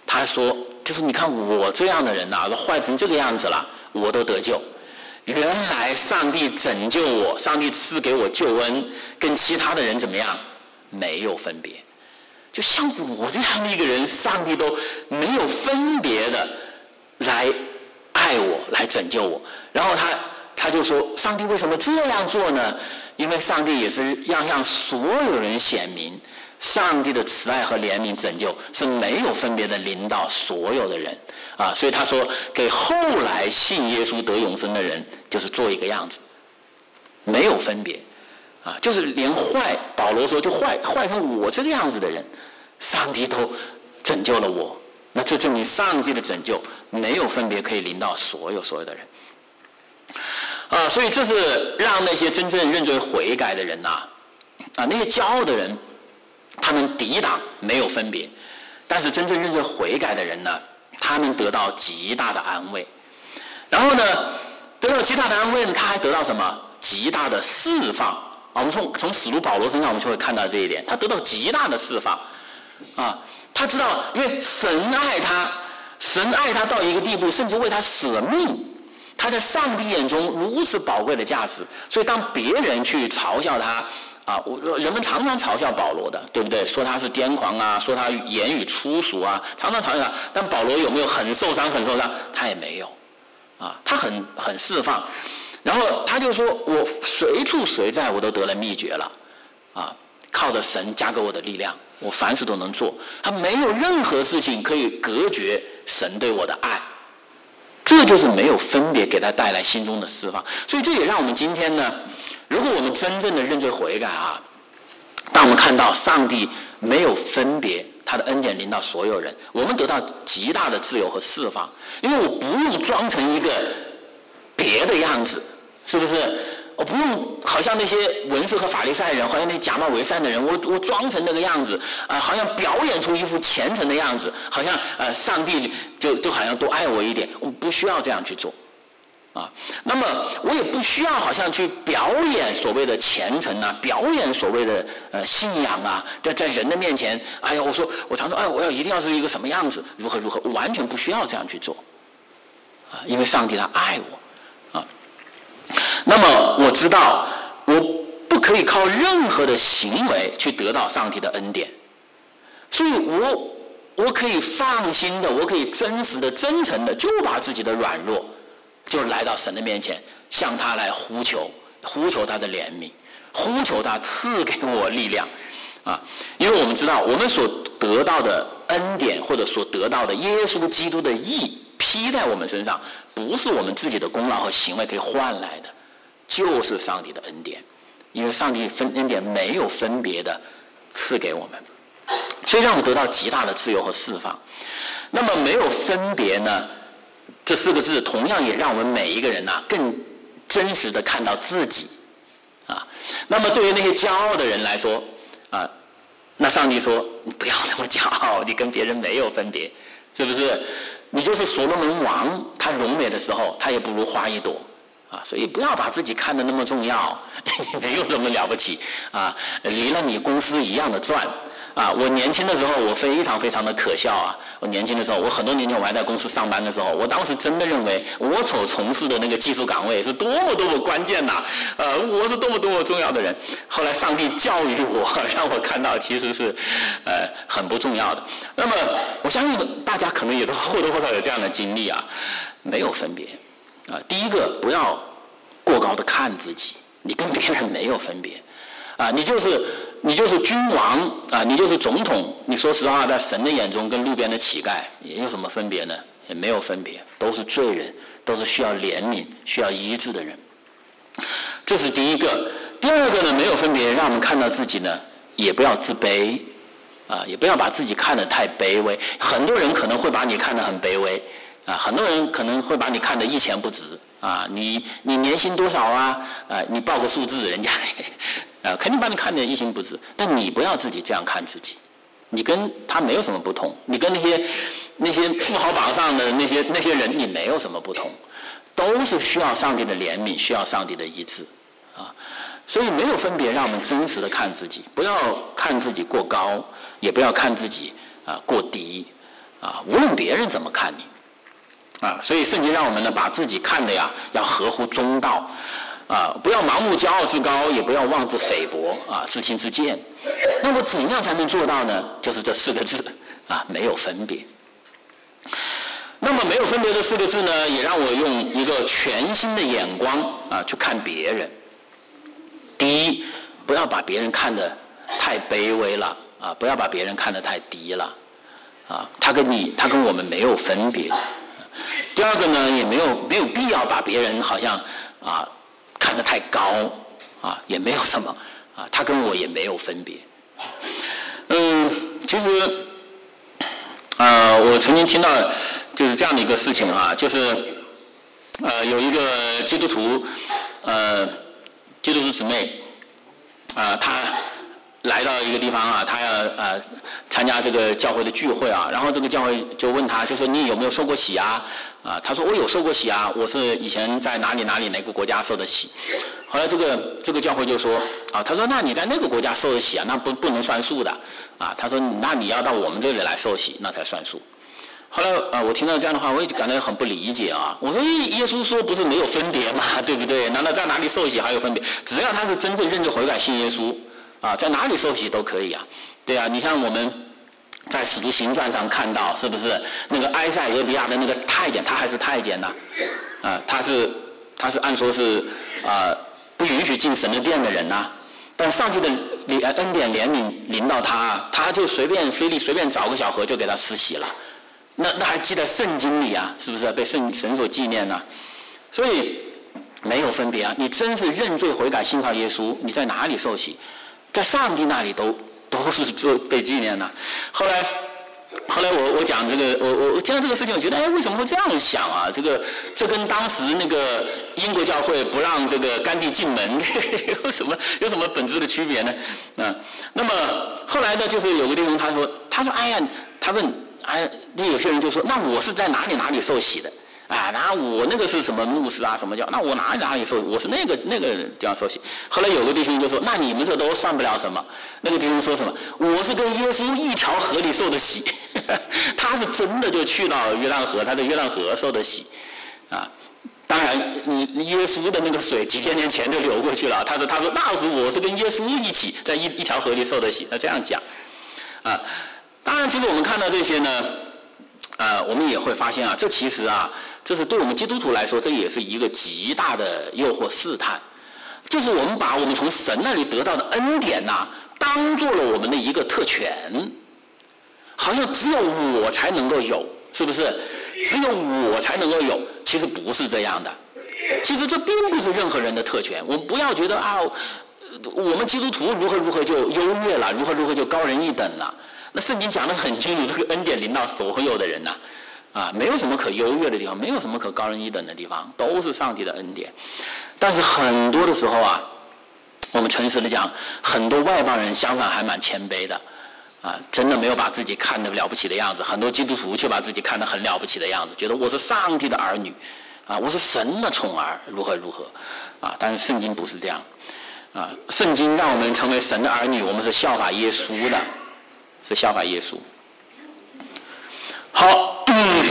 他说，就是你看我这样的人都坏成这个样子了，我都得救。原来上帝拯救我，上帝赐给我救恩，跟其他的人怎么样？没有分别。就像我这样的一个人，上帝都没有分别的来爱我，来拯救我。然后他就说，上帝为什么这样做呢？因为上帝也是要让所有人显明，上帝的慈爱和怜悯拯救是没有分别的临到所有的人啊。所以他说，给后来信耶稣得永生的人，就是做一个样子，没有分别啊，就是连坏，保罗说就坏成我这个样子的人，上帝都拯救了我。那这证明上帝的拯救没有分别，可以临到所有的人。所以这是让那些真正认罪悔改的人那些骄傲的人，他们抵挡没有分别，但是真正认罪悔改的人呢，他们得到极大的安慰。然后呢，得到极大的安慰呢，他还得到什么？极大的释放。我们从使徒保罗身上，我们就会看到这一点，他得到极大的释放他知道，因为神爱他到一个地步，甚至为他舍命。他在上帝眼中如此宝贵的价值，所以当别人去嘲笑他人们常常嘲笑保罗的，对不对？说他是癫狂说他言语粗俗常常嘲笑他。但保罗有没有很受伤？他也没有他很释放。然后他就说，我随处随在我都得了秘诀了靠着神加给我的力量，我凡事都能做。他没有任何事情可以隔绝神对我的爱。这就是没有分别给他带来心中的释放。所以这也让我们今天呢，如果我们真正的认罪悔改当我们看到上帝没有分别，他的恩典临到所有人，我们得到极大的自由和释放。因为我不用装成一个别的样子，是不是？我不用好像那些文士和法利赛人，好像那些假冒为善的人，我装成那个样子好像表演出一副虔诚的样子，好像上帝就好像多爱我一点。我不需要这样去做那么我也不需要好像去表演所谓的虔诚表演所谓的信仰在人的面前，我常说我要一定要是一个什么样子，如何，我完全不需要这样去做因为上帝他爱我那么我知道我不可以靠任何的行为去得到上帝的恩典，所以我可以放心的，我可以真实的、真诚的，就把自己的软弱就来到神的面前，向他来呼求他的怜悯，呼求他赐给我力量因为我们知道我们所得到的恩典，或者所得到的耶稣基督的义披在我们身上，不是我们自己的功劳和行为可以换来的，就是上帝的恩典。因为上帝恩典没有分别的赐给我们，所以让我们得到极大的自由和释放。那么没有分别呢，这4个字同样也让我们每一个人更真实的看到自己那么对于那些骄傲的人来说那上帝说，你不要那么骄傲，你跟别人没有分别，是不是？你就是所罗门王，他荣美的时候，他也不如花一朵所以不要把自己看得那么重要，没有那么了不起离了你公司一样的赚我年轻的时候，我非常非常的可笑我年轻的时候，我很多年前我还在公司上班的时候，我当时真的认为我所从事的那个技术岗位是多么关键我是多么重要的人。后来上帝教育我，让我看到其实是很不重要的。那么我相信大家可能也都或多或少有这样的经历没有分别第一个，不要过高的看自己，你跟别人没有分别你就是君王你就是总统，你说实话，在神的眼中跟路边的乞丐也有什么分别呢？也没有分别，都是罪人，都是需要怜悯、需要医治的人。这是第一个。第二个呢，没有分别，让我们看到自己呢，也不要自卑也不要把自己看得太卑微。很多人可能会把你看得很卑微很多人可能会把你看得一钱不值你年薪多少你报个数字，人家肯定把你看得一钱不值。但你不要自己这样看自己，你跟他没有什么不同，你跟那些富豪榜上的那些人，你没有什么不同，都是需要上帝的怜悯，需要上帝的医治所以没有分别，让我们真实的看自己，不要看自己过高，也不要看自己过低无论别人怎么看你。所以圣经让我们呢把自己看的呀要合乎中道，不要盲目骄傲自高，也不要妄自菲薄，自轻自贱。那么怎样才能做到呢？就是这4个字，没有分别。那么没有分别这4个字呢，也让我用一个全新的眼光去看别人。第一，不要把别人看得太卑微了，不要把别人看得太低了，他跟我们没有分别。第二个呢，也没有必要把别人好像看得太高，也没有什么，他跟我也没有分别。其实我曾经听到就是这样的一个事情就是有一个基督徒姊妹她来到一个地方她要参加这个教会的聚会然后这个教会就问她，就说你有没有受过洗她说我有受过洗我是以前在哪个国家受的洗。后来这个教会就说他说那你在那个国家受的洗那不能算数的他说那你要到我们这里来受洗那才算数。后来我听到这样的话，我也感到很不理解我说耶稣说不是没有分别吗？对不对？难道在哪里受洗还有分别？只要他是真正认罪悔改信耶稣在哪里受洗都可以对你像我们在使徒行传上看到，是不是那个埃塞俄比亚的那个太监，他还是太监呢他是按说是不允许进神的殿的人但上帝的恩典怜悯临到他就随便找个小河就给他施洗了。那还记在圣经里是不是被神所纪念呢？所以没有分别你真是认罪悔改信靠耶稣，你在哪里受洗，在上帝那里都是被纪念后来我讲这个，我听到这个事情，我觉得为什么会这样想这跟当时那个英国教会不让这个甘地进门有什么本质的区别呢？那么后来呢，就是有个弟兄他说他问有些人就说那我是在哪里受洗的那我那个是什么牧师什么教，那我哪里受洗，我是那个地方受洗。后来有个弟兄就说那你们这都算不了什么。那个弟兄说什么，我是跟耶稣一条河里受的洗他是真的就去到约旦河，他在约旦河受的洗当然耶稣的那个水几千年前就流过去了，他说那时我是跟耶稣一起在一条河里受的洗，他这样讲当然其实我们看到这些呢我们也会发现这其实这是对我们基督徒来说，这也是一个极大的诱惑试探，就是我们把我们从神那里得到的恩典当做了我们的一个特权，好像只有我才能够有，是不是？只有我才能够有，其实不是这样的。其实这并不是任何人的特权，我们不要觉得我们基督徒如何就优越了，如何就高人一等了。那圣经讲得很清楚，这个恩典临到所有的人没有什么可优越的地方，没有什么可高人一等的地方，都是上帝的恩典。但是很多的时候我们诚实的讲，很多外邦人相反还蛮谦卑的真的没有把自己看得了不起的样子。很多基督徒却把自己看得很了不起的样子，觉得我是上帝的儿女我是神的宠儿，如何但是圣经不是这样圣经让我们成为神的儿女，我们是效法耶稣的，是效法耶稣。好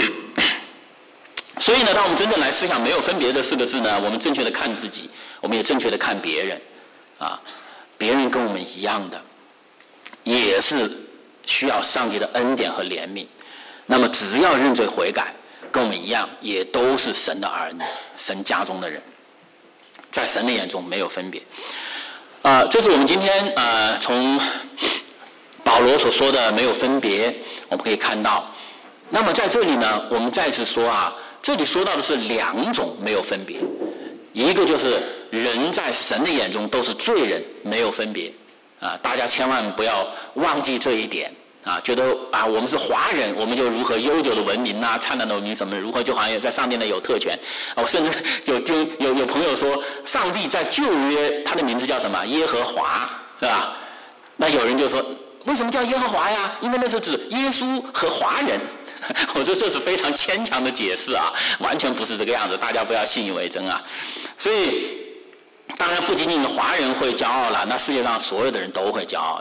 所以呢，当我们真正来思想没有分别这4个字呢，我们正确的看自己，我们也正确的看别人别人跟我们一样的，也是需要上帝的恩典和怜悯。那么只要认罪悔改，跟我们一样，也都是神的儿女，神家中的人，在神的眼中没有分别这是我们今天从保罗所说的没有分别，我们可以看到。那么在这里呢，我们再次说这里说到的是2种没有分别，一个就是人在神的眼中都是罪人，没有分别大家千万不要忘记这一点觉得我们是华人，我们就如何悠久的文明灿烂的文明什么的，如何就好像在上帝那有特权我甚至有朋友说，上帝在旧约他的名字叫什么？耶和华，是吧？那有人就说，为什么叫耶和华呀？因为那是指耶稣和华人我说这是非常牵强的解释完全不是这个样子，大家不要信以为真所以当然不仅仅华人会骄傲了，那世界上所有的人都会骄傲的，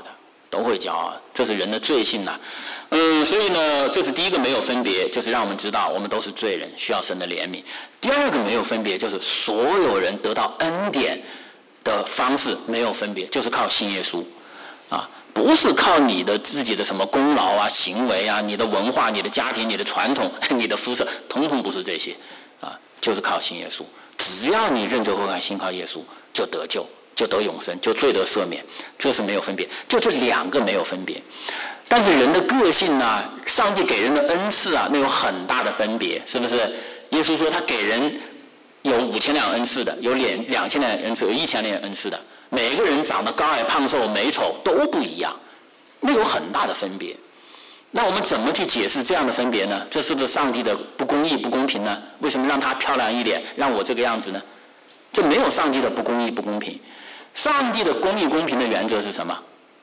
都会骄傲，这是人的罪性呐。所以呢，这是第一个没有分别，就是让我们知道我们都是罪人，需要神的怜悯。第二个没有分别，就是所有人得到恩典的方式没有分别，就是靠信耶稣啊，不是靠你的自己的什么功劳啊、行为啊、你的文化、你的家庭、你的传统、你的肤色，统统不是这些啊，就是靠信耶稣。只要你认罪悔改，信靠耶稣，就得救，就得永生，就罪得赦免，这是没有分别。就这两个没有分别。但是人的个性啊，上帝给人的恩赐啊，那有很大的分别，是不是？耶稣说他给人有5000两恩赐的，有2000两恩赐，有1000两恩赐的，每个人长得高矮胖瘦美丑都不一样，那有很大的分别。那我们怎么去解释这样的分别呢？这是不是上帝的不公义不公平呢？为什么让他漂亮一点，让我这个样子呢？这没有上帝的不公义不公平。上帝的公义公平的原则是什么？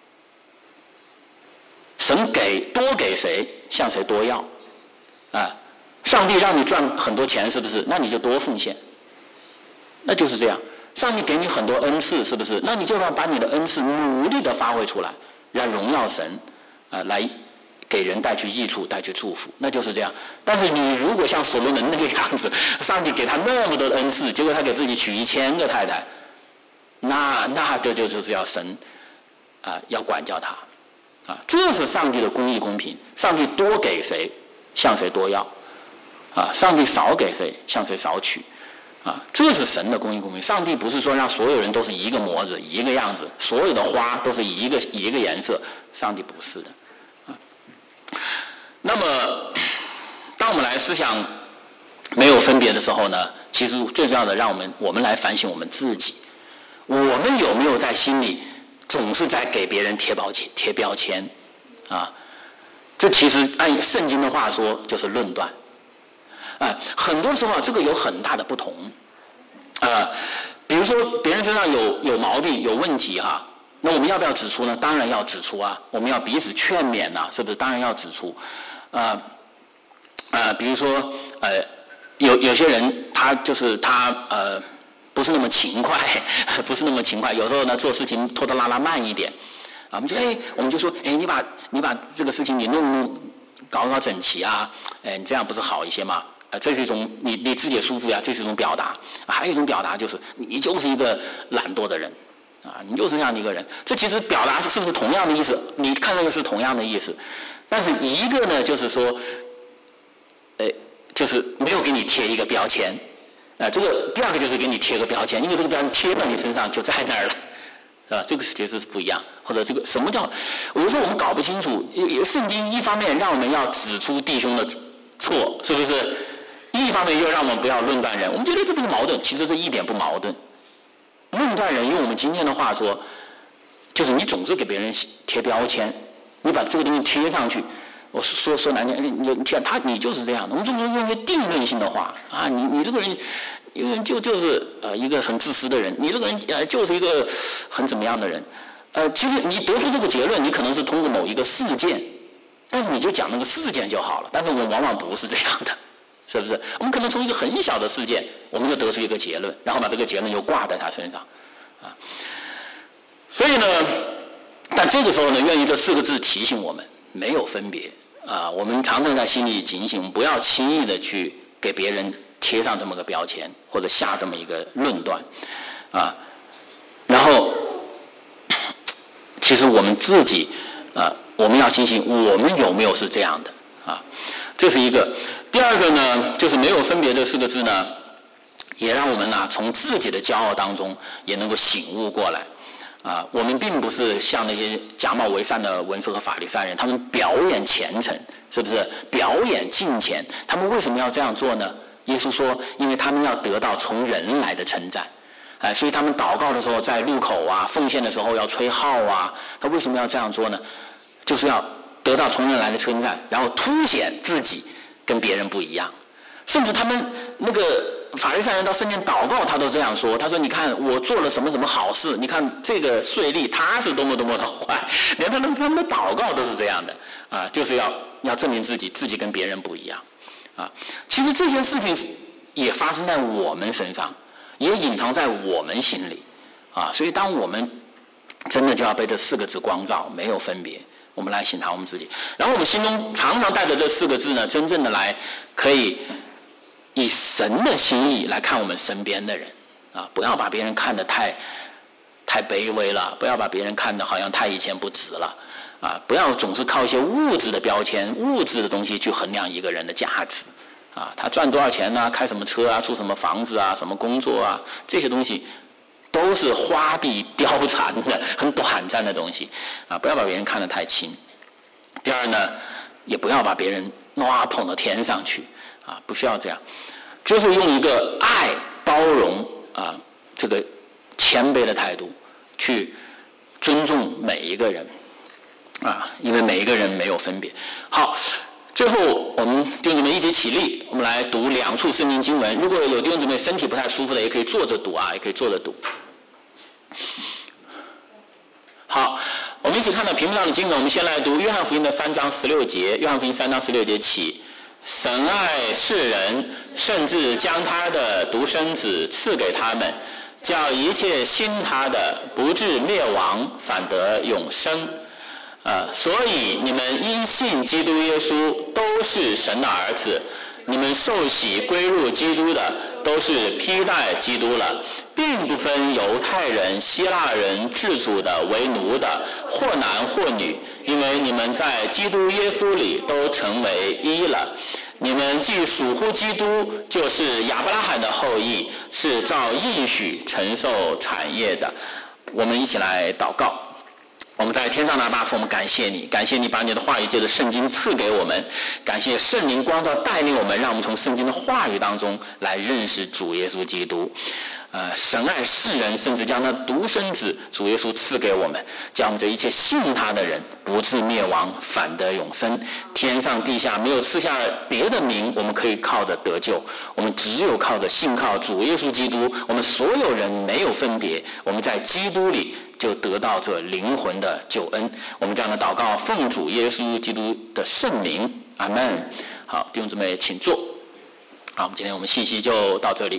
神多给谁，向谁多要啊。上帝让你赚很多钱，是不是？那你就多奉献，那就是这样。上帝给你很多恩赐，是不是？那你就要把你的恩赐努力的发挥出来，让荣耀神来给人带去益处，带去祝福，那就是这样。但是你如果像所罗门那个样子，上帝给他那么多的恩赐，结果他给自己娶1000个太太，那这就是要神要管教他这是上帝的公义公平。上帝多给谁，向谁多要上帝少给谁，向谁少取这是神的公义公平。上帝不是说让所有人都是一个模子一个样子，所有的花都是一个颜色，上帝不是的那么当我们来思想没有分别的时候呢，其实最重要的让我们来反省我们自己，我们有没有在心里总是在给别人贴标签这其实按圣经的话说就是论断很多时候这个有很大的不同比如说别人身上有毛病有问题那我们要不要指出呢？当然要指出我们要彼此劝勉是不是？当然要指出比如说有些人他不是那么勤快，不是那么勤快，有时候呢做事情拖拖拉拉慢一点我们就说你把这个事情你搞整齐你这样不是好一些吗？这是一种你自己也舒服呀，这是一种表达还有一种表达就是你就是一个懒惰的人你就是这样的一个人。这其实表达是不是同样的意思？你看那个是同样的意思，但是一个呢就是说就是没有给你贴一个标签这个第二个就是给你贴个标签，因为这个标签贴到你身上就在那儿了是吧？这个其实是不一样。或者这个什么叫有时候我们搞不清楚，圣经一方面让我们要指出弟兄的错，是不是？一方面又让我们不要论断人，我们觉得这不是矛盾，其实是一点不矛盾。论断人用我们今天的话说，就是你总是给别人贴标签，你把这个东西贴上去，我说难听，你就是这样的。我们总是用一些定论性的话你这个人，一个人就是一个很自私的人，你这个人就是一个很怎么样的人。其实你得出这个结论，你可能是通过某一个事件，但是你就讲那个事件就好了。但是我们往往不是这样的，是不是？我们可能从一个很小的事件，我们就得出一个结论，然后把这个结论又挂在他身上所以呢，但这个时候呢，愿意这4个字提醒我们，没有分别我们常常在心里警醒，不要轻易的去给别人贴上这么个标签，或者下这么一个论断然后其实我们自己我们要警醒，我们有没有是这样的这是一个。第二个呢，就是没有分别这4个字呢，也让我们从自己的骄傲当中也能够醒悟过来我们并不是像那些假冒为善的文士和法利赛人，他们表演虔诚，是不是？表演敬虔，他们为什么要这样做呢？耶稣说，因为他们要得到从人来的称赞所以他们祷告的时候在路口奉献的时候要吹号他为什么要这样做呢？就是要得到从人来的称赞，然后凸显自己跟别人不一样。甚至他们那个法利赛人到圣殿祷告，他都这样说，他说你看我做了什么什么好事，你看这个税吏他是多么多么的坏，连他们的祷告都是这样的就是要证明自己跟别人不一样其实这件事情也发生在我们身上，也隐藏在我们心里所以当我们真的就要被这4个字光照，没有分别。我们来省察我们自己，然后我们心中常常带着这4个字呢，真正的来可以以神的心意来看我们身边的人啊，不要把别人看得太卑微了，不要把别人看得好像太以前不值了啊，不要总是靠一些物质的标签、物质的东西去衡量一个人的价值啊，他赚多少钱呢？开什么车啊？住什么房子啊？什么工作啊？这些东西都是花臂貂蝉的、很短暂的东西啊！不要把别人看得太轻。第二呢，也不要把别人捧到天上去啊！不需要这样，就是用一个爱、包容啊，这个谦卑的态度去尊重每一个人啊，因为每一个人没有分别。好。最后，我们弟兄姊妹一起起立，我们来读2处圣经经文。如果有弟兄姊妹身体不太舒服的，也可以坐着读啊，也可以坐着读。好，我们一起看到屏幕上的经文。我们先来读约翰福音的3章16节。约翰福音3章16节起：神爱世人，甚至将他的独生子赐给他们，叫一切信他的不至灭亡，反得永生。所以你们因信基督耶稣都是神的儿子，你们受洗归入基督的都是披戴基督了，并不分犹太人、希腊人、自主的、为奴的，或男或女，因为你们在基督耶稣里都成为一了。你们既属乎基督，就是亚伯拉罕的后裔，是照应许承受产业的。我们一起来祷告。我们在天上的阿爸父，我们感谢你，感谢你把你的话语借着圣经赐给我们，感谢圣灵光照带领我们，让我们从圣经的话语当中来认识主耶稣基督。神爱世人，甚至将他独生子主耶稣赐给我们，叫我们这一切信他的人不至灭亡，反得永生。天上地下没有赐下别的名，我们可以靠着得救，我们只有靠着信靠主耶稣基督。我们所有人没有分别，我们在基督里就得到这灵魂的救恩。我们这样的祷告，奉主耶稣基督的圣名，阿们。好，弟兄姊妹请坐。好，我们今天我们信息就到这里。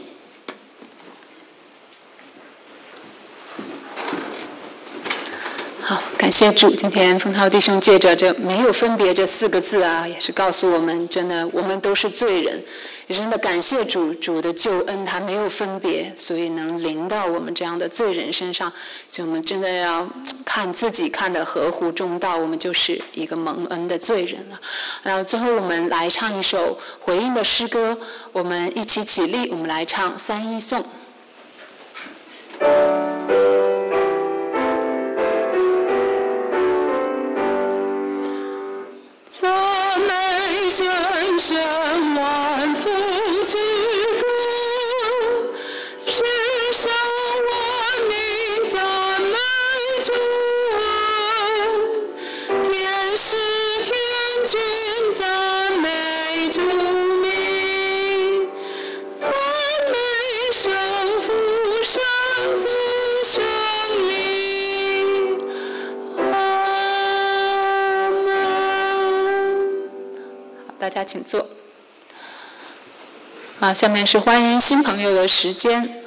好，感谢主。今天风涛弟兄借着这没有分别这4个字啊，也是告诉我们，真的我们都是罪人，也真的感谢主，主的救恩他没有分别，所以能临到我们这样的罪人身上。所以我们真的要看自己看得合乎中道，我们就是一个蒙恩的罪人了。然后最后我们来唱一首回应的诗歌，我们一起起立，我们来唱3-1颂。 赞美神圣万福之歌，世上万民赞美主，天使天君赞美主名，赞美圣父圣子圣灵。 大家请坐。下面是欢迎新朋友的时间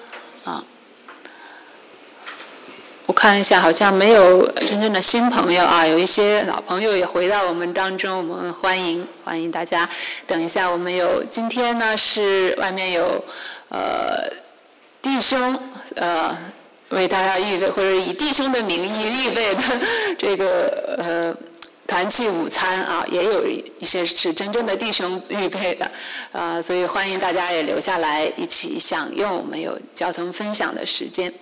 我看一下，好像没有真正的新朋友有一些老朋友也回到我们当中，我们欢迎大家。等一下，我们有今天呢是外面有弟兄为大家预备，或者以弟兄的名义预备的这个团契午餐也有一些是真正的弟兄预备的所以欢迎大家也留下来一起享用我们有交通分享的时间。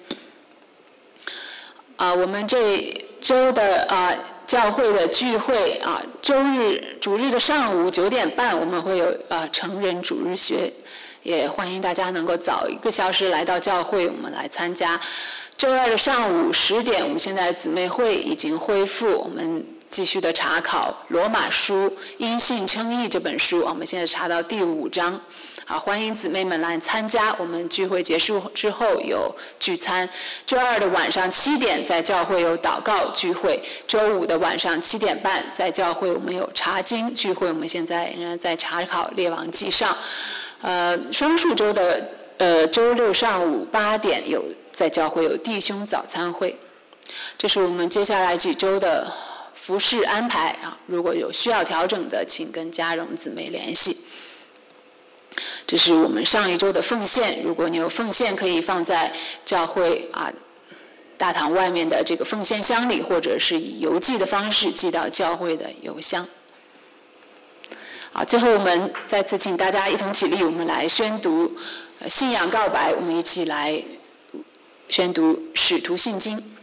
我们这周的教会的聚会周日主日的上午9点半我们会有成人主日学，也欢迎大家能够早1个小时来到教会，我们来参加。周二的上午10点，我们现在姊妹会已经恢复，我们继续的查考罗马书因信称义这本书，我们现在查到第5章。欢迎姊妹们来参加，我们聚会结束之后有聚餐。周二的晚上7点在教会有祷告聚会，周五的晚上7点半在教会我们有查经聚会，我们现在仍然在查考列王纪上。双数周的周六上午8点在教会有弟兄早餐会。 这是我们接下来几周的服事安排啊，如果有需要调整的，请跟嘉荣姊妹联系。这是我们上一周的奉献，如果你有奉献，可以放在教会大堂外面的这个奉献箱里，或者是以邮寄的方式寄到教会的邮箱。好，最后我们再次请大家一同起立，我们来宣读信仰告白，我们一起来宣读《使徒信经》。